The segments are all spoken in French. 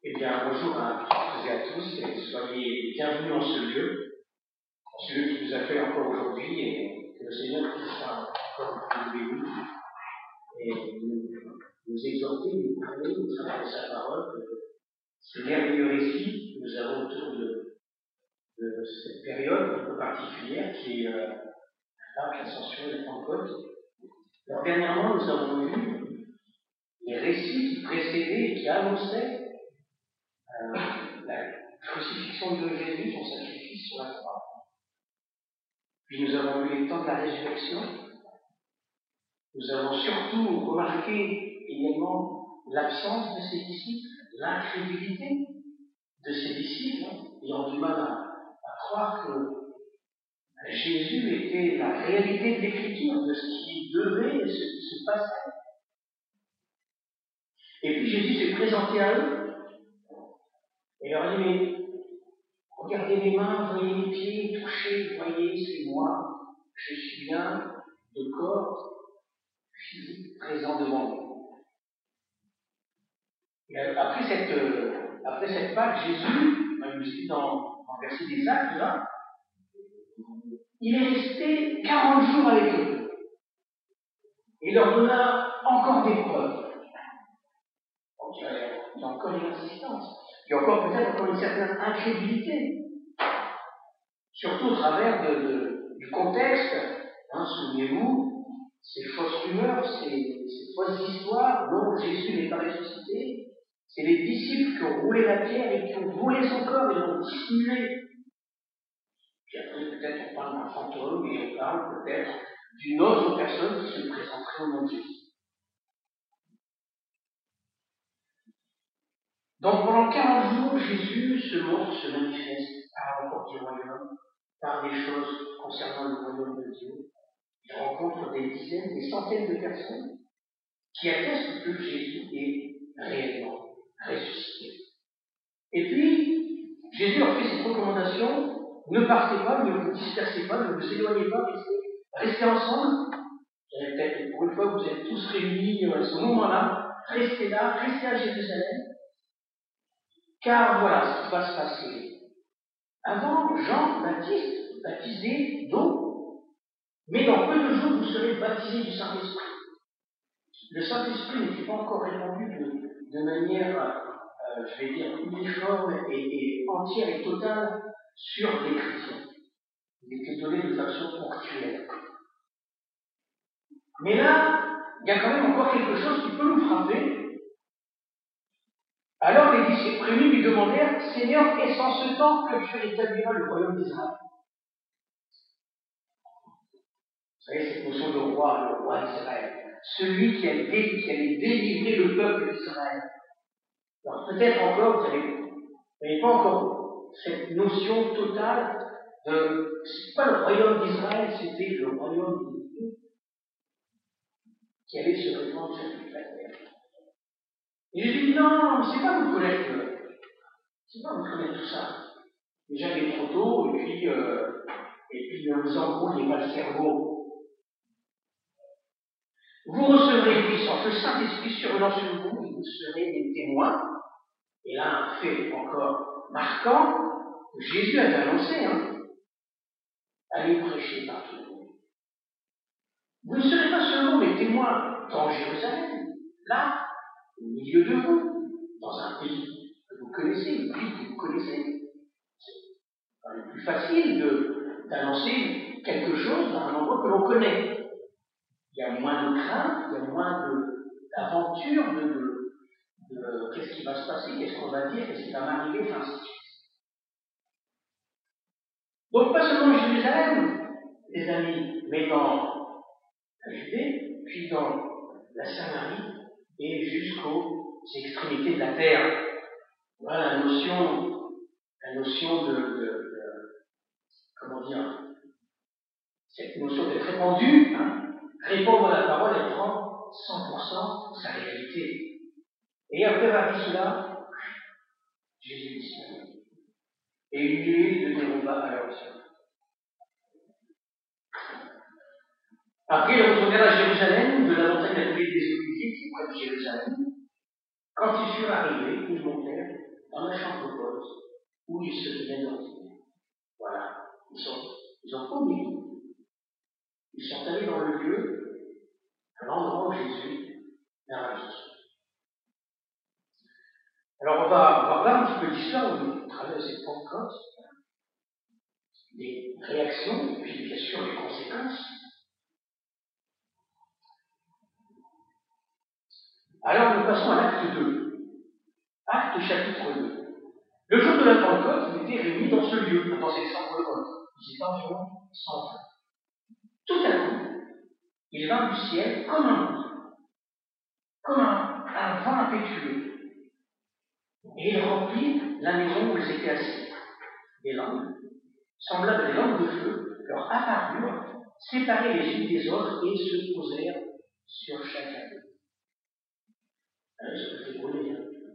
Eh bien, bonjour à toutes et à tous, et soyez bienvenus en ce lieu qui nous accueille encore aujourd'hui, et que le Seigneur puisse encore nous bénir, et nous exhorter, nous parler, nous travers de sa parole, que ce merveilleux récit que nous avons autour de cette période un peu particulière qui est l'Ascension et la Pentecôte. Alors, dernièrement, nous avons vu les récits qui précédaient et qui annonçaient la crucifixion de Jésus, son sacrifice sur la croix. Puis nous avons eu les temps de la résurrection. Nous avons surtout remarqué également l'absence de ses disciples, l'incrédulité de ses disciples, ayant du mal à croire que Jésus était la réalité de l'Écriture, de ce qui devait et ce qui se passait. Et puis Jésus s'est présenté à eux et leur a dit, mais regardez mes mains, voyez mes pieds, touchez, voyez, c'est moi, je suis bien de corps physique présent devant vous. Et après cette Pâque, Jésus, il nous dit dans le verset des Actes, là, il est resté 40 jours avec eux. Et il leur donna encore des preuves. Donc il y a encore une insistance. Il y a encore peut-être une certaine incrédulité. Surtout au travers du contexte. Souvenez-vous, ces fausses rumeurs, ces fausses histoires dont Jésus n'est pas ressuscité, c'est les disciples qui ont roulé la pierre et qui ont volé son corps et l'ont dissimulé. Puis après, peut-être on parle d'un fantôme et on parle peut-être d'une autre personne qui se présenterait au nom de Jésus. Donc pendant 40 jours, Jésus se montre, se manifeste par la porte du royaume, par des choses concernant le royaume de Dieu. Il rencontre des dizaines, des centaines de personnes qui attestent que Jésus est réellement ressuscité. Et puis, Jésus leur fait cette recommandation, ne partez pas, ne vous dispersez pas, ne vous éloignez pas, restez ensemble. Peut-être pour une fois vous êtes tous réunis à ce moment-là, restez là, restez à Jérusalem, car voilà ce qui va se passer. Avant, Jean-Baptiste baptisait d'eau, mais dans peu de jours vous serez baptisés du Saint-Esprit. Le Saint-Esprit n'était pas encore répandu de manière, je vais dire, uniforme et entière et totale sur les chrétiens. Il était donné de façon ponctuelle. Mais là, il y a quand même encore quelque chose qui peut nous frapper. Alors les disciples réunis lui demandèrent, Seigneur, est-ce en ce temps que tu rétabliras le royaume d'Israël? Vous savez, cette notion de roi, le roi d'Israël. Celui qui allait délivrer le peuple d'Israël. Alors peut-être encore, vous n'avez pas encore cette notion totale de. C'est pas le royaume d'Israël, c'était le royaume de Dieu qui allait se répandre sur toute la terre. Et je dis non, c'est pas vous connaître tout ça. Déjà il est trop tôt, et puis ne vous embrouillez pas le cerveau. Vous recevrez puissance, le Saint-Esprit survenant sur vous, et vous serez des témoins. Et là, un fait encore marquant, que Jésus avait annoncé, allez prêcher partout. Vous ne serez pas seulement des témoins dans Jérusalem, là, au milieu de vous, dans un pays que vous connaissez, une ville que vous connaissez. C'est plus facile d'annoncer quelque chose dans un endroit que l'on connaît. Il y a moins de crainte, il y a moins d'aventure, de qu'est-ce qui va se passer, qu'est-ce qu'on va dire, qu'est-ce qui va m'arriver, ainsi de suite. Donc pas seulement Jérusalem, les amis, mais dans la Judée, puis dans la Samarie, et jusqu'aux extrémités de la terre. Voilà la notion comment dire, cette notion d'être répandu, répandre la parole, elle prend 100% sa réalité. Et après avoir dit cela, Jésus disparut. Et une nuée de déroba à leur ciel. Après, ils retournèrent à Jérusalem, de la montagne appelée des Oliviers, qui est près de Jérusalem. Quand ils furent arrivés, ils montèrent ils se deviennent ordinaires. Voilà, ils ont obéi. Ils sont allés dans le lieu, à l'endroit où Jésus leur a dit. Alors on va voir un petit peu l'histoire au travers de cette Pentecôte, des réactions et puis bien sûr les conséquences. Alors nous passons à l'acte 2. Acte chapitre 2. Le jour de la Pentecôte, ils étaient réunis dans ce lieu, dans cette chambre de Pentecôte. Ils étaient environ 120. Tout à coup, il vint du ciel comme un vent, comme un vent impétueux. Et il remplit la maison où ils étaient assis. Des langues, semblables à des langues de feu, leur apparurent, séparées les unes des autres et se posèrent sur chacun d'eux. Ils se faisaient brûler.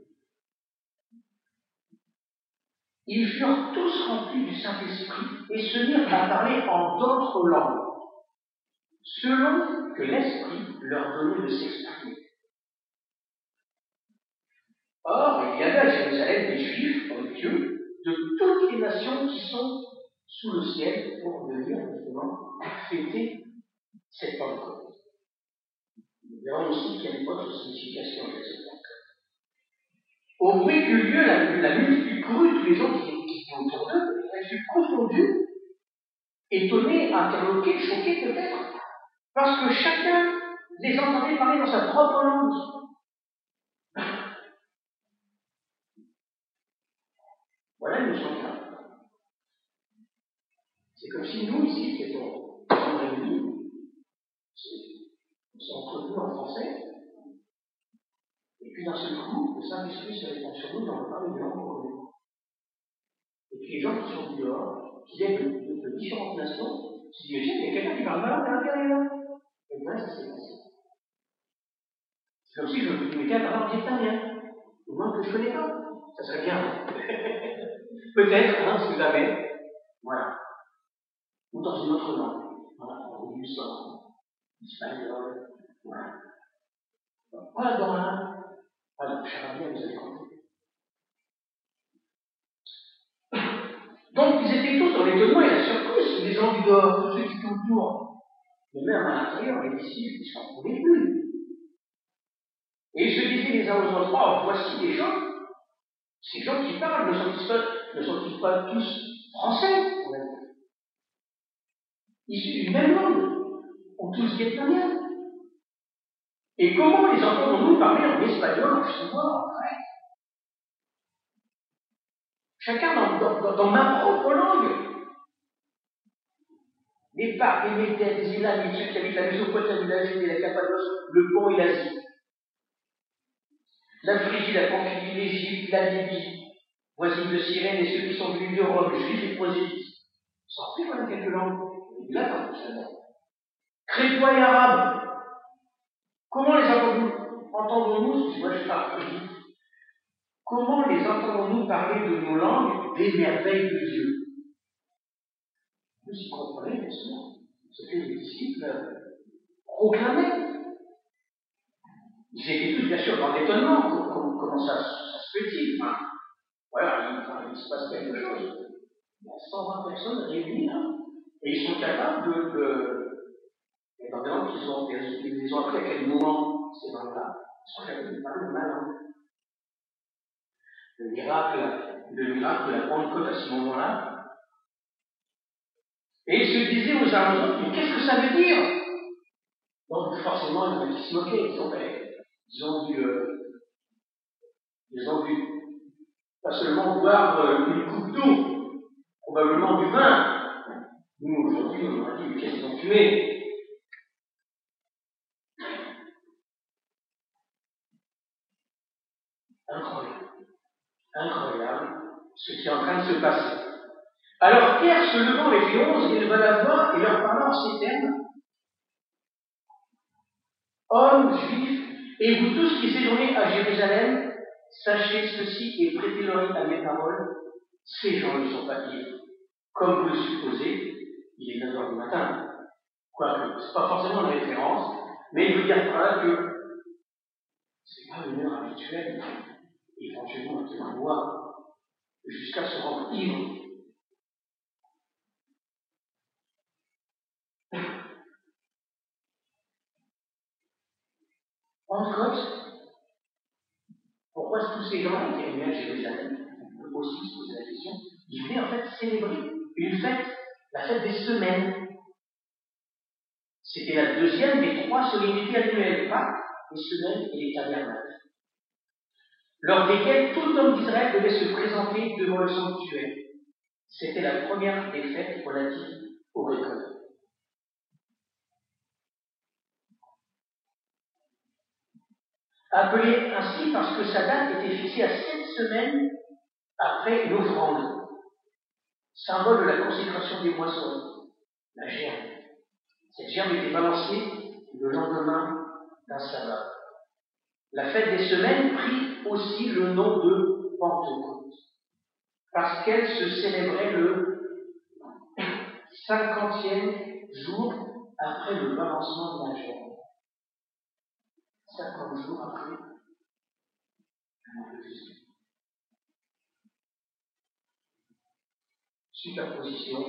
Ils furent tous remplis du Saint-Esprit et se mirent à parler en d'autres langues, selon que l'Esprit leur donnait de s'exprimer. Or, il y avait à Jérusalem des Juifs, comme Dieu, de toutes les nations qui sont sous le ciel pour venir justement fêter cette Pentecôte. Nous verrons aussi qu'il y a une autre signification de cette Pentecôte. Au bruit qu'eut lieu, la multitude courut, tous les gens qui étaient autour d'eux, ils furent confondus, étonnés, interloqués, choqués peut-être, parce que chacun les entendait parler dans sa propre langue. Voilà une notion là. C'est comme si nous, ici, qui étions réunis, on s'est entretenus en français, et puis d'un seul coup, le Saint-Esprit se répand sur nous dans le parler de langue qu'on connaît. Et puis les gens qui sont dehors, qui viennent de différentes nations, se disent, il y a quelqu'un qui parle mal à l'intérieur. Et bien, ça s'est passé. C'est comme si je me mettais à parler en vietnamien, ou moins que je ne connais pas. Ça serait bien. Peut-être, si jamais. Voilà. Ou dans une autre langue. Voilà, on du sort. Espagnol. Voilà. Voilà, dans la. Alors, charabia, vous avez compris. Donc, ils étaient tous dans l'étonnement et la surprise, les gens du dehors, tous ceux qui étaient autour. Mais même à l'intérieur, les disciples, ils ne s'en trouvaient plus. Et ils se disaient les uns aux autres, oh, voici des gens, ces gens qui parlent, ne sont-ils pas tous français, on va dire, issus d'une même langue, ou tous vietnamiens. Et comment les entendons-nous parler en espagnol, en chinois, en grec? Chacun dans ma propre langue. Les Parcs, les Médètes, les Élamites, ceux qui habitent la Mésopotamie, la Judée, la Cappadoce, le Pont et l'Asie. La Phrygie, la Pamphylie, l'Égypte, la Libye, voisine de Cyrène, et ceux qui sont venus de Rome, juifs et prosélytes. Sans plus, voilà quelques langues. Et là, pas crétois et arabes. Comment les entendons-nous, moi je parle vite, comment les entendons-nous parler de nos langues, des merveilles de Dieu? Vous y comprenez, bien sûr, ce que les disciples proclamaient. Ils étaient tous, bien sûr, dans l'étonnement. Comment ça se fait-il? Voilà, il se passe quelque chose. Il y a 120 personnes réunies, et ils sont capables et dans des langues qu'ils ont appris à quel moment ces langues-là, ils sont capables de parler de ma langue. Le miracle de la Pentecôte à ce moment-là. Et ils se disaient aux uns aux autres, mais qu'est-ce que ça veut dire? Donc forcément, il y en a qui se moquaient. Ils ont dû pas seulement boire une coupe d'eau, probablement du vin. Nous, aujourd'hui, on a dit, qu'est-ce qu'ils ont fumé? Incroyable. Incroyable ce qui est en train de se passer. Alors Pierre, se levant avec les 11, éleva la voix et leur parla en ces termes. Hommes juifs, et vous tous qui séjournez à Jérusalem, sachez ceci et prêtez l'oreille à mes paroles. Ces gens ne sont pas libres. Comme vous le supposez, il est 9h du matin. Quoique, ce n'est pas forcément une référence, mais il veut dire par là que ce n'est pas une heure habituelle, éventuellement un témoin jusqu'à ce ivres. Pentecôte, pourquoi tous ces gens-là qui venaient à Jérusalem, on peut aussi se poser la question, ils venaient en fait célébrer une fête, la fête des semaines. C'était la deuxième des 3 solennités annuelles, Pâques, les semaines et les tabernacles, lors desquelles tout homme d'Israël devait se présenter devant le sanctuaire. C'était la première des fêtes relatives aux récoltes. Appelée ainsi parce que sa date était fixée à 7 semaines après l'offrande, symbole de la consécration des moissons, la gerbe. Cette gerbe était balancée le lendemain d'un sabbat. La fête des semaines prit aussi le nom de Pentecôte, parce qu'elle se célébrait le 50e jour après le balancement de la gerbe. 50 jours après la mort de Jésus. Superposition.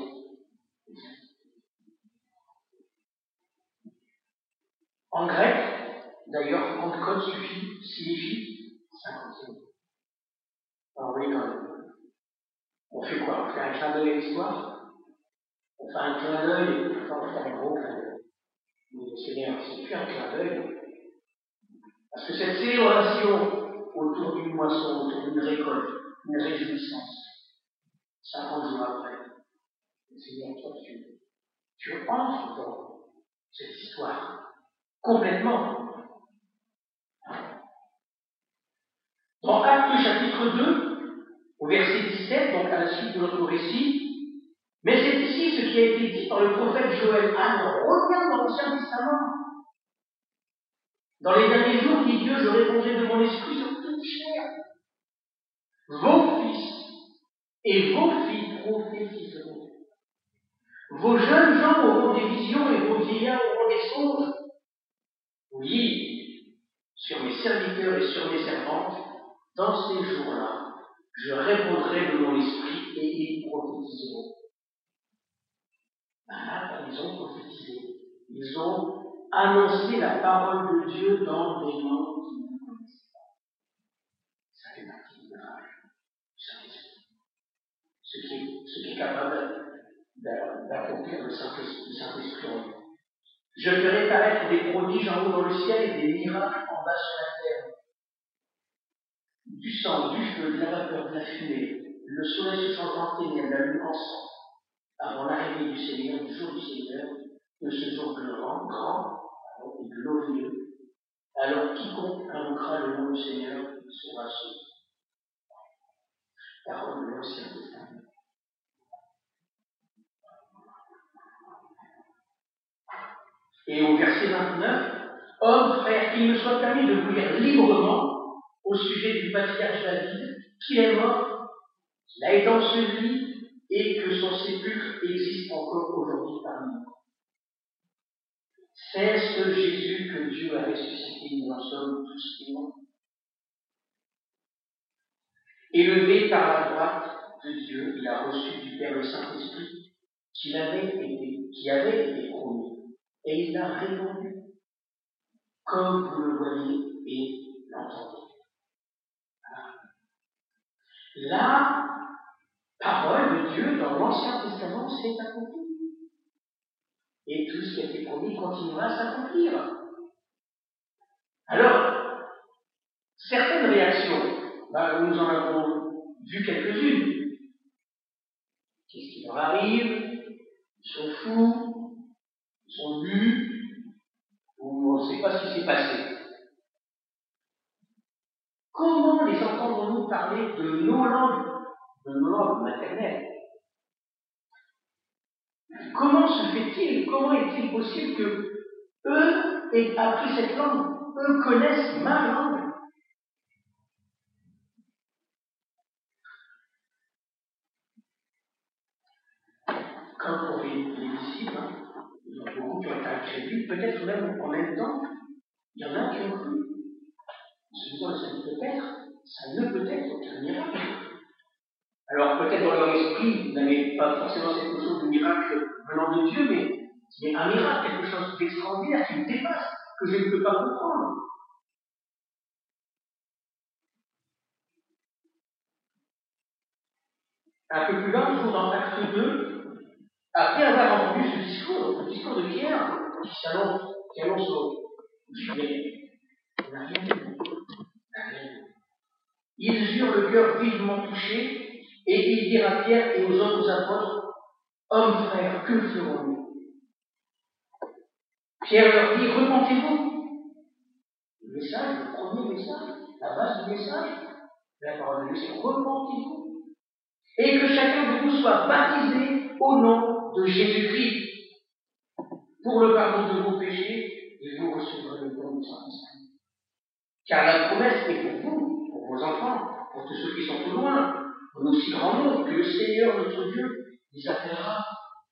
En grec, d'ailleurs, Pentecôte signifie 50e. Alors oui, quand même. On fait quoi? On fait un clin d'œil à l'histoire? On fait un clin d'œil, enfin on fait un gros clin d'œil. Mais le Seigneur, c'est plus un clin d'œil. Parce que cette célébration autour d'une moisson, autour d'une récolte, une réjouissance, 50 jours après, le Seigneur, toi, tu entres dans cette histoire complètement. Dans Actes chapitre 2, au verset 17, donc à la suite de notre récit, mais c'est ici ce qui a été dit par le prophète Joël. Alors, regarde dans l'Ancien Testament. Dans les derniers jours, dit Dieu, je répondrai de mon esprit sur toute chair. Vos fils et vos filles prophétiseront. Vos jeunes gens auront des visions et vos vieillards auront des songes. Oui, sur mes serviteurs et sur mes servantes, dans ces jours-là, je répondrai de mon esprit et ils prophétiseront. Là, ils ont prophétisé. Ils ont annoncé la parole de Dieu dans des langues qu'ils ne connaissaient pas. Ça fait partie du miracle du Saint-Esprit. Ce qui est capable d'accomplir le Saint-Esprit en nous. Je ferai paraître des prodiges en haut dans le ciel et des miracles en bas sur la terre. Du sang, du feu, de la vapeur, de la fumée, le soleil se changeant en ténèbres, la lune en sang, avant l'arrivée du Seigneur, du jour du Seigneur, de ce jour grand et glorieux. Alors quiconque invoquera le nom du Seigneur sera sauvé. Parole de l'Ancien Testament. Et au verset 29, Hommes, frères, qu'il me soit permis de vous lire librement au sujet du patriarche David, qu'il est mort, qu'il a été enseveli et que son sépulcre existe encore aujourd'hui parmi nous. C'est ce Jésus que Dieu a ressuscité, nous en sommes tous témoins. Élevé par la droite de Dieu, il a reçu du Père le Saint-Esprit qui avait été promis, et il l'a répandu, comme vous le voyez et l'entendez. La parole de Dieu dans l'Ancien Testament s'est accomplie. Et tout ce qui a été promis continuera à s'accomplir. Alors, certaines réactions, nous en avons vu quelques-unes. Qu'est-ce qui leur arrive? Ils sont fous, ils sont nus, ou on ne sait pas ce qui s'est passé. Comment les entendons-nous parler de nos langues maternelles? Comment se fait-il, comment est-il possible que eux aient appris cette langue? Eux connaissent ma langue. Comme pour les disciples, il y en a beaucoup qui ont été incrédules, peut-être même en même temps, il y en a qui ont cru. En se disant, ça ne peut être, ça ne peut être aucun miracle. Alors Alors peut-être dans leur esprit, vous n'avez pas forcément cette notion de miracle venant de Dieu, mais un miracle, quelque chose d'extraordinaire qui me dépasse, que je ne peux pas comprendre. Un peu plus loin, toujours dans Acte 2, après avoir entendu ce discours, le discours de Pierre, qui annonce au ils eurent le cœur vivement touché, et ils dirent à Pierre et aux autres apôtres, hommes frères, que ferons-nous? Pierre leur dit, repentez-vous. Le message, le premier message, la base du message, la parole de Dieu, c'est repentez-vous. Et que chacun de vous soit baptisé au nom de Jésus-Christ pour le pardon de vos péchés, et vous recevrez le don du Saint-Esprit. Car la promesse est pour vous, pour vos enfants, pour tous ceux qui sont au loin, pour aussi grand nombre que le Seigneur notre Dieu les appellera.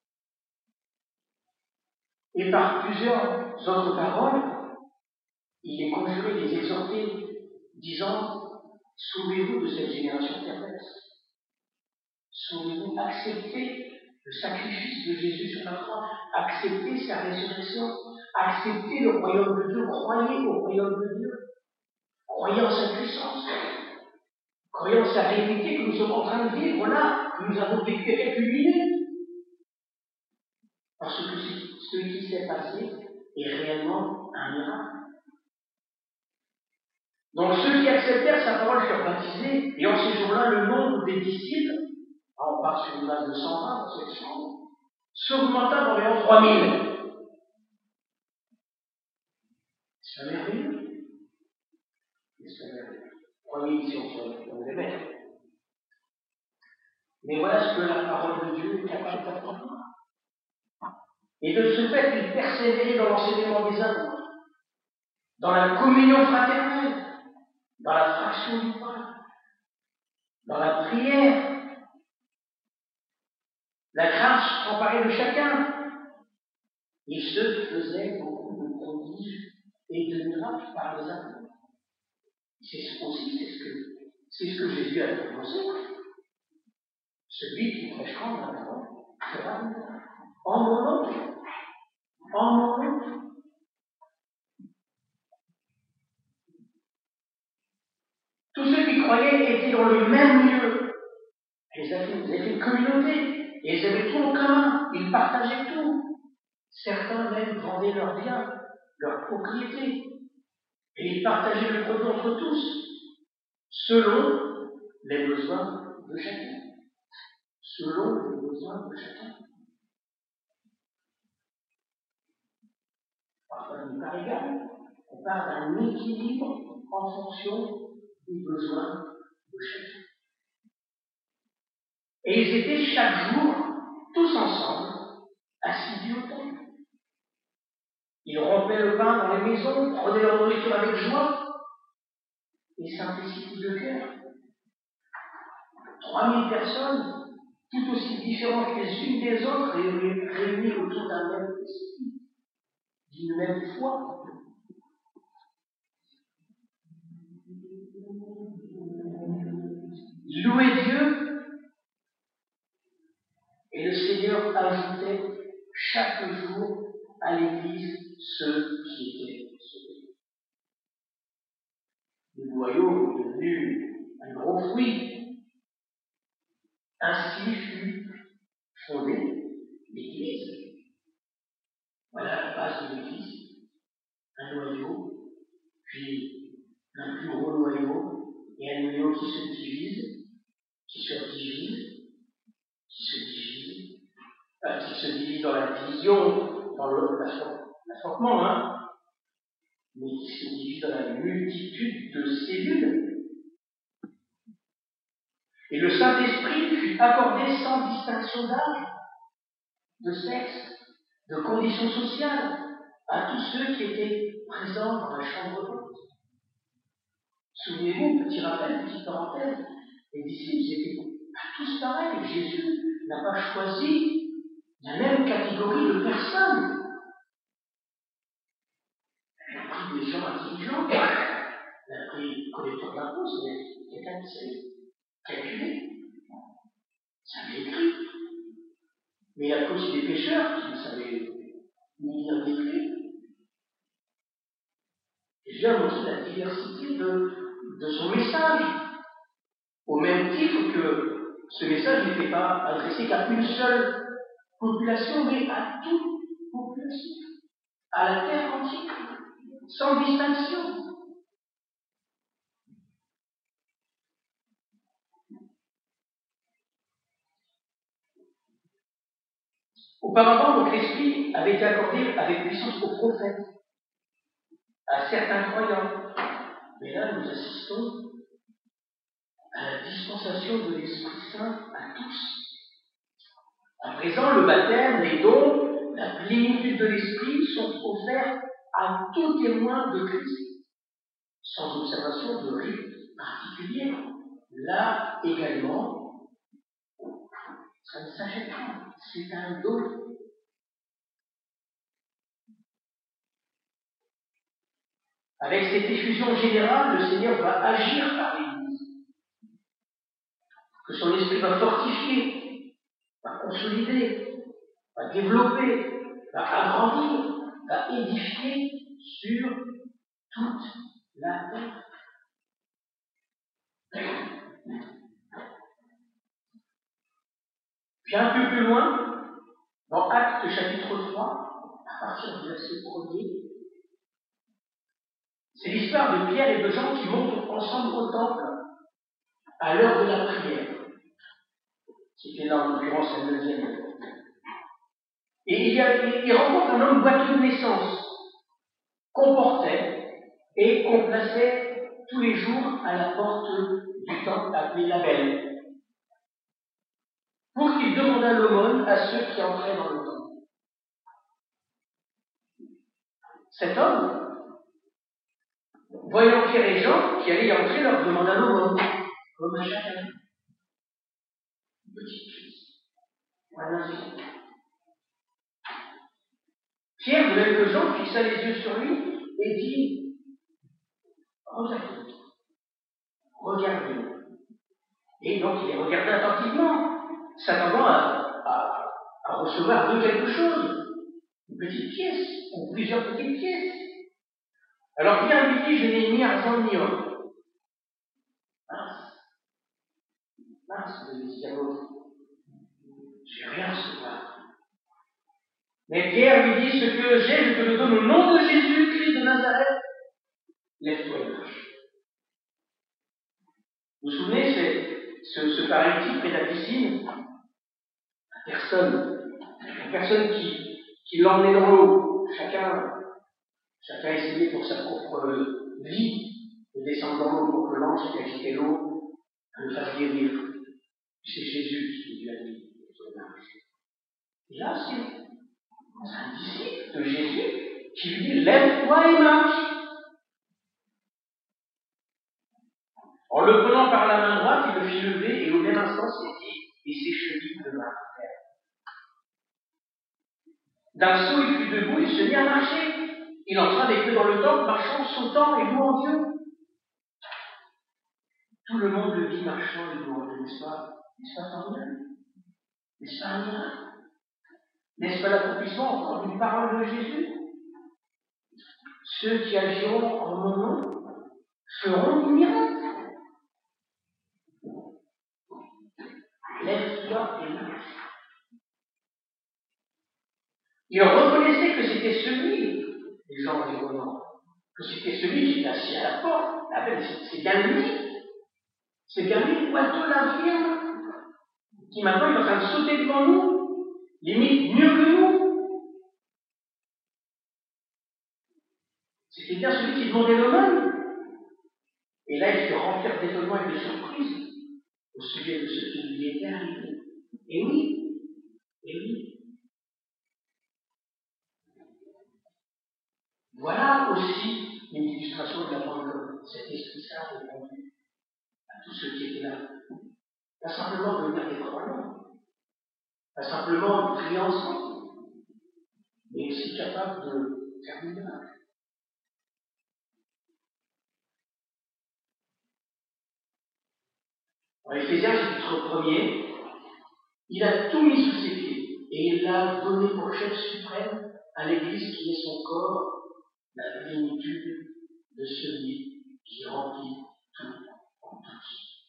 Et par plusieurs autres paroles, il est conjuré, les exhorter, disant, sauvez-vous de cette génération perverse. Sauvez-vous, acceptez le sacrifice de Jésus sur la croix, acceptez sa résurrection, acceptez le royaume de Dieu, croyez au royaume de Dieu, croyez en sa puissance, croyez en sa réalité que nous sommes en train de vivre là, que nous avons vécu il y a quelques minutes. Parce que ce qui s'est passé est réellement un miracle. Donc ceux qui acceptèrent sa parole furent baptisés, et en ces jours-là, le nombre des disciples, on part sur une base de 120 dans cette chambre, s'augmenta d'environ 3000. C'est pas merveilleux. C'est merveilleux. 3000 si on les met. Mais voilà ce que la parole de Dieu est capable d'apprendre. Et de ce fait, ils persévéraient dans l'enseignement des uns, dans la communion fraternelle, dans la fraction du pain, dans la prière. La grâce s'emparait de chacun. Il se faisait beaucoup de prodiges et de miracles par les apôtres. C'est ce que Jésus a proposé. Celui qui prêchera ma parole fera un miracle. En mon nom. En mon nom. Tous ceux qui croyaient étaient dans le même lieu. Ils avaient une communauté. Et ils avaient tout en commun. Ils partageaient tout. Certains même vendaient leurs biens, leurs propriétés. Et ils partageaient le produit entre tous, selon les besoins de chacun. Selon les besoins de chacun. Parfois, il n'est pas égal. On parle d'un équilibre en fonction des besoins de chacun. Et ils étaient chaque jour, tous ensemble, assidus au temple. Ils rompaient le pain dans les maisons, prenaient leur nourriture avec joie et simplicité de cœur. 3000 personnes, tout aussi différentes les unes des autres, réunies autour d'un même esprit, d'une même foi. Ils louaient Dieu et le Seigneur ajoutait chaque jour à l'Église ceux qui étaient sauvés. Le noyau est devenu un gros fruit. Ainsi fut fondée l'Église. Voilà la base de l'Église. Un noyau, puis un plus gros noyau, et un noyau qui se divise, qui se divise, qui se divise dans la division, dans l'affrontement, mais qui se divise dans la multitude de cellules. Et le Saint-Esprit fut accordé sans distinction d'âge, de sexe, de conditions sociales, à tous ceux qui étaient présents dans la chambre haute. Souvenez-vous, petit rappel, petite parenthèse, les disciples étaient tous pareils. Jésus n'a pas choisi la même catégorie de personnes. Il a pris des gens intelligents, il a pris collecteurs d'impôts, c'est quelqu'un qui sait calculer. savaient écrire. Mais il y a aussi des pécheurs qui ne savaient ni lire ni écrire. Et Jésus a montré la diversité de son message, au même titre que ce message n'était pas adressé qu'à une seule population, mais à toute population, à la terre entière, sans distinction. Auparavant, donc, l'Esprit avait été accordé avec puissance aux prophètes, à certains croyants. Mais là, nous assistons à la dispensation de l'Esprit Saint à tous. À présent, le baptême, les dons, la plénitude de l'Esprit sont offerts à tout témoin de Christ, sans observation de rite particulier. Là également, ça ne s'achète pas, c'est un don. Avec cette diffusion générale, le Seigneur va agir par l'Église, que son esprit va fortifier, va consolider, va développer, va agrandir, va édifier sur toute la terre. Puis un peu plus loin, dans Actes chapitre 3, à partir du verset 1er, c'est l'histoire de Pierre et de Jean qui montent ensemble au temple à l'heure de la prière. C'était là en l'occurrence la 9e heure. Et il rencontre un homme boiteux de naissance, qu'on portait et qu'on plaçait tous les jours à la porte du temple appelé la Belle, pour qu'il demandât l'aumône à ceux qui entraient dans le temple. Cet homme, voyant Pierre et Jean qui allaient y entrer, leur demanda l'aumône, comme à chacun. Une petite pièce, ou un instant. Pierre, de même que Jean, fixa les yeux sur lui et dit: regardez, regardez. Et donc il les regardait attentivement, s'attendant à recevoir de quelque chose, une petite pièce, ou plusieurs petites pièces. Alors Pierre lui dit: je n'ai ni argent ni or. Mince, vous dit à l'autre, je vais rien recevoir. Mais Pierre lui dit: ce que j'ai, je te le donne au nom de Jésus, Christ de Nazareth, lève-toi et marche. Vous vous souvenez, c'est ce paralytique près de la piscine, la personne qui l'emmenait dans l'eau, chacun essayait pour sa propre vie de descendre dans l'eau pour que l'ange qui agitait l'eau le fasse guérir. C'est Jésus qui lui a dit: et là, c'est un disciple de Jésus qui lui dit: lève-toi et marche. En le prenant par la main droite, il le fit lever et au même instant ses pieds et ses chevilles devinrent fermes. D'un saut, il fut debout, il se mit à marcher. Il entra avec eux dans le temple, marchant, sautant et louant Dieu. Tout le monde le vit marchant et louant Dieu, n'est-ce pas? N'est-ce pas formidable? N'est-ce pas un miracle? N'est-ce pas l'accomplissement encore d'une parole de Jésus? Ceux qui agiront en mon nom feront des miracles. Lève-toi et marche. Il reconnaissait que c'était celui, les gens environnants, que c'était celui qui était assis à la porte. C'est bien lui. C'est bien lui, boiteux, l'infirme, qui maintenant est en train de sauter devant nous, limite mieux que nous. C'était bien celui qui demandait l'aumône. Et là, il se remplir d'étonnement et de surprise au sujet de ce qui lui était arrivé. Et oui, et oui. Voilà aussi une illustration de la Pentecôte. Cet Esprit Saint répandu à tous ceux qui étaient là. Pas simplement devenir des croyants, pas simplement prier ensemble, mais aussi capable de faire des miracles. Dans Éphésiens chapitre 1er, Il a tout mis sous ses pieds et il l'a donné pour chef suprême à l'Église qui est son corps, la plénitude de celui qui remplit tout en tous.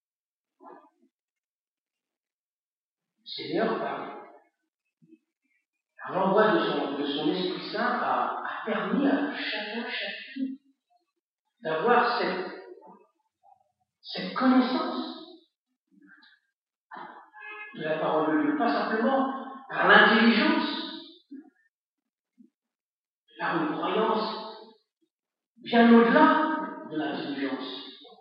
Le Seigneur, par l'envoi de son Esprit Saint, a permis à chacune, d'avoir cette connaissance de la parole de Dieu, pas simplement par l'intelligence, par une croyance bien au-delà de l'intelligence.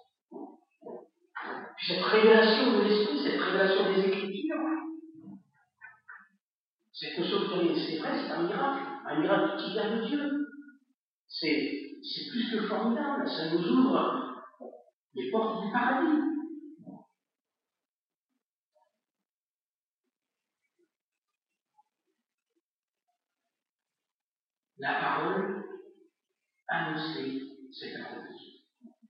Puis cette révélation de l'Esprit, cette révélation des Écritures, cette notion de vérité, c'est vrai, c'est un miracle qui vient de Dieu. C'est plus que formidable, ça nous ouvre les portes du paradis. La parole annonçait cette accomplie.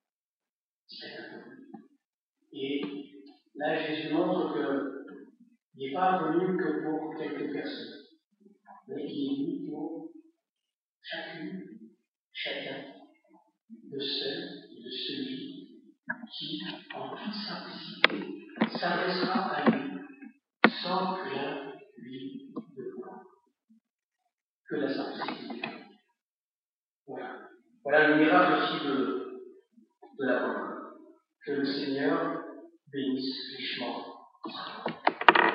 Et là, Jésus montre qu'il n'est pas venu que pour quelques personnes, mais il est venu pour chacune, chacun, de celles et de celui qui, en toute simplicité, s'adressera à lui sans rien lui demander. Que la simplicité. Voilà le miracle aussi de la parole. Que le Seigneur bénisse richement.